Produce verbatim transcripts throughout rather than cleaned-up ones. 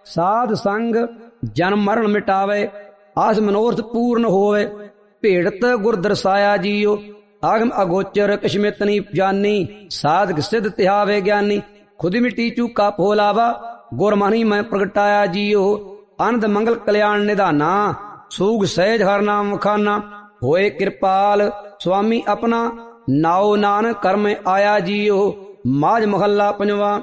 ਸਾਧ ਸੰਗ ਜਨਮ ਮਰਨ ਮਿਟਾਵੇ, ਆਸ ਮਨੋਰਥ ਪੂਰਨ ਹੋਵੇ। ਭੇੜਤ ਗੁਰ ਦਰਸਾਇਆ ਜੀਓ, ਆਗਮ ਅਗੋਚਰ ਕਿਸ਼ਮਿਤ ਨੀ ਜਾਨੀ। ਸਾਧਕ ਸਿੱਧ ਤਿਹਾਵੇ ਗਿਆਨੀ, ਖੁਦ ਮਿੱਟੀ ਚੂਕਾ ਫੋਲਾਵਾ। ਗੁਰ ਮਨੀ ਮੈਂ ਪ੍ਰਗਟਾਇਆ ਜੀਓ, ਆਨੰਦ ਮੰਗਲ ਕਲਿਆਣ ਨਿਧਾਨਾ। ਸੂਗ ਸਹਿਜ ਹਰ ਨਾਮ ਵਖਾਨਾ, ਹੋਏ ਕਿਰਪਾਲ ਸੁਆਮੀ ਆਪਣਾ। ਨਾਉ ਨਾਨਕ ਕਰਮ ਆਇਆ ਜੀਓ, ਮਾਝ ਮਹੱਲਾ ਪੰਜਵਾ।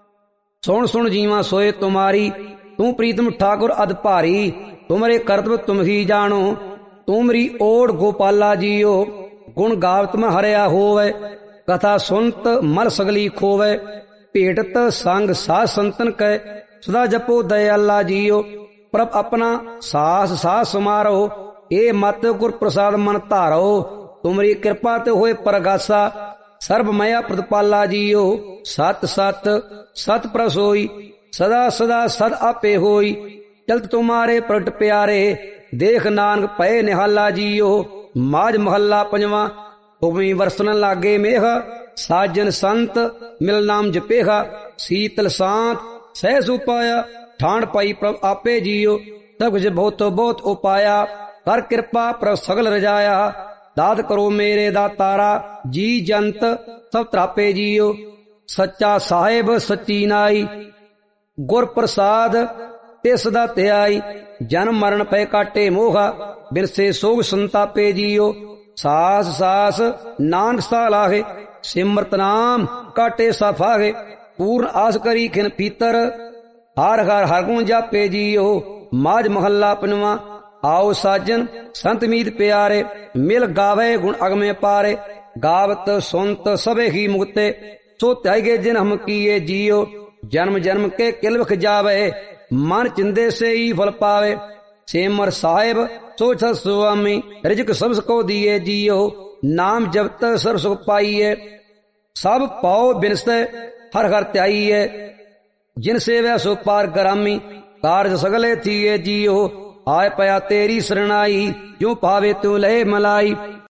ਸੁਣ ਸੁਣ ਜੀਵਾ ਸੋਏ ਤੁਮਾਰੀ, ਤੂੰ ਪ੍ਰੀਤਮ ਠਾਕੁਰ ਅਦ ਭਾਰੀ। ਤੁਮਰੇ ਕਰਤਵ ਤੁਮ ਹੀ ਜਾਣੋ, ਤੁਮਰੀ ਓੜ ਗੋਪਾਲਾ ਜੀਓ। ਗੁਣ ਗਾਵਤ ਮੈਂ ਹਰਿਆ ਹੋਵੇ, ਕਥਾ ਸੁਨਤ ਮਲ ਸਗਲੀ ਖੋਵੇ। ਭੇਟਤ ਸੰਗ ਸਾਧ ਸੰਤਨ ਕੈ, ਸਦਾ ਜਪੋ ਦਇਆਲਾ ਜੀਓ। ਪ੍ਰਭ ਆਪਣਾ ਸਾਸ ਸਾਸ ਸਮਾਰੋ, ਇਹ ਮਤ ਗੁਰ ਪ੍ਰਸਾਦ ਮਨ ਧਾਰੋ। ਤੁਮਰੀ ਕਿਰਪਾ ਤੇ ਹੋਏ ਪ੍ਰਗਾਸਾ, ਸਰਬ ਮਇਆ ਪ੍ਰਤਪਾਲਾ ਜੀਓ। ਸਤ ਸਤ ਸਤ ਪ੍ਰਸੋਈ, ਸਦਾ ਸਦਾ ਸਦ ਆਪੇ ਹੋਈ। ਚਲਤ ਤੁਮਾਰੇ ਪ੍ਰਗਟ ਪਿਆਰੇ, ਦੇਖ ਨਾਨਕ ਪਏ ਨਿਹਾਲਾ ਜੀਓ। ਮਾਝ ਮਹੱਲਾ ਪੰਜਵਾ। ਹੁਮੀ ਵਰਸਨ ਲਾਗੇ ਮੇਘ, ਸਾਜਨ ਸੰਤ ਮਿਲ ਨਾਮ ਜਪੇਹਾ। ਸੀਤਲ ਸਾਂਤ ਸਹਿ ਸੁਪਾਇਆ, ਠਾਂਡ ਪਾਈ ਪ੍ਰਭ ਆਪੇ ਜੀਓ। ਸਭ ਕੁਝ ਬਹੁਤ ਬਹੁਤ ਉਪਾਇਆ, ਕਰ ਕਿਰਪਾ ਪ੍ਰਭ ਸਗਲ ਰਜਾਇਆ। ਦਾਤ ਕਰੋ ਮੇਰੇ ਦਾਤਾਰਾ, ਜੀ ਜੰਤ ਸਭ ਤਰਾਪੇ ਜੀਓ। ਸੱਚਾ ਸਾਹਿਬ ਸੱਚੀ ਨਾਈ, ਗੁਰ ਪ੍ਰਸਾਦ ਤਿਸ ਦਾ ਧਿਆਈ। ਜਨਮ ਮਰਨ ਪੈ ਕਾਟੇ ਮੋਹਾ, ਬਿਨਸੇ ਸੋਗ ਸੰਤਾਪੇ ਜੀਓ। ਸਾਸ ਸਾਸ ਨਾਨਕ ਸਾ ਲਾਹੇ, ਸਿਮਰਤ ਨਾਮ ਕਾਟੇ ਸਾਫਾਗੇ। ਪੂਰਨ ਆਸ ਕਰੀ ਖਿਨ ਪੀਤਰ, ਹਰ ਹਰ ਹਰ ਗੁਣ ਜਾਪੇ ਜੀਓ। ਮਾਝ ਮਹੱਲਾ ਪੰਜਵਾ। ਆਓ ਸਾਜਨ ਸੰਤ ਮੀਤ ਪਿਆਰੇ, ਮਿਲ ਗਾਵੇ ਗੁਣ ਅਗਮੇ ਪਾਰੇ। ਗਾਵਤ ਸੁਨਤ ਸਭੇ ਹੀ ਮੁਕਤੇ, ਸੋ ਧਿਆਈਗੇ ਜਿਨ ਹਮ ਕੀਏ ਜੀਓ। ਜਨਮ ਜਨਮ ਕੇ ਕਿਲ ਵਿਖ ਜਾਵੇ, ਮਨ ਚਿੰਦੇ ਸੇ ਹੀ ਫਲ ਪਾਵੇ। ਸਿਮਰ ਸਾਹਿਬ ਸੋਚ ਸੁਆਮੀ, ਰਿਜਕ ਸਭ ਕੋ ਦੀਏ ਜੀਓ। ਨਾਮ ਜਪਤ ਸਰਬ ਸੁਖ ਪਾਈਏ, ਸਭ ਪਾਓ ਬਿਨਸੈ ਹਰ ਹਰ ਧਿਆਈਏ। ਜਿਨ ਸੇਵਿਆ ਸੋ ਪਾਰ ਗਰਾਮੀ, ਕਾਰਜ ਸਗਲੇ ਥੀਏ ਜੀਓ। ਆਏ ਪਿਆ ਤੇਰੀ ਸਰਣਾਈ, ਜੋ ਪਾਵੇ ਤੂੰ ਲਏ ਮਲਾਈ।